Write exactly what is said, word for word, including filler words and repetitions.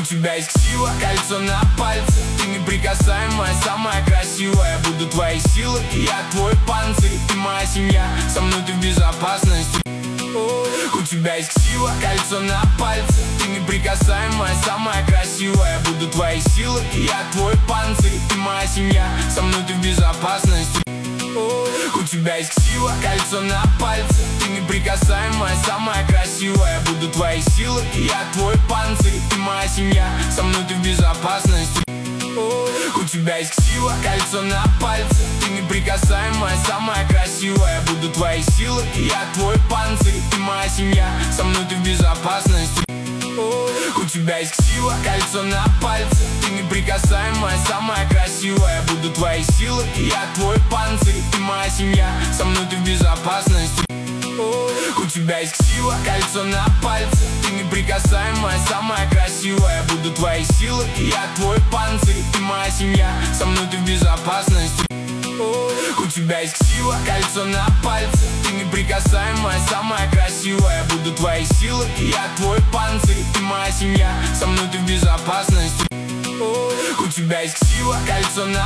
тебя есть сила, кольцо на пальце. Ты неприкасаемая, самая красивая. Буду твоей силой, я твой панцирь. Ты моя семья, со мной ты в безопасности. У тебя есть сила, кольцо на пальце. Ты неприкасаемая, самая красивая. Буду твоей силой, я твой панцирь. Ты моя семья, со мной ты в безопасности. У тебя есть сила, кольцо на пальце. Ты неприкасаемая, самая красивая. Буду твоей силой, я твой панцирь. Ты моя семья, со мной ты в безопасности. У тебя есть сила, кольцо на пальце. Ты неприкасаемая, самая красивая. Буду твоей силой, я твой панцирь. Ты моя семья, со мной ты в безопасности. У тебя есть сила, кольцо на пальце. Ты неприкасаемая, самая красивая. Буду твоей силой, я твой панцирь. Ты моя семья, со мной ты в безопасности. У тебя есть сила, кольцо на пальце. Ты неприкасаемая, самая красивая. Буду твоей силой, я твой панцирь. Ты моя семья, со мной ты в безопасности. У тебя есть сила, кольцо на пальце. Ты неприкасаемая, самая красивая. Буду твоей силой, я твой панцирь. Ты моя семья, со мной ты в безопасности. У тебя есть сила, кольцо на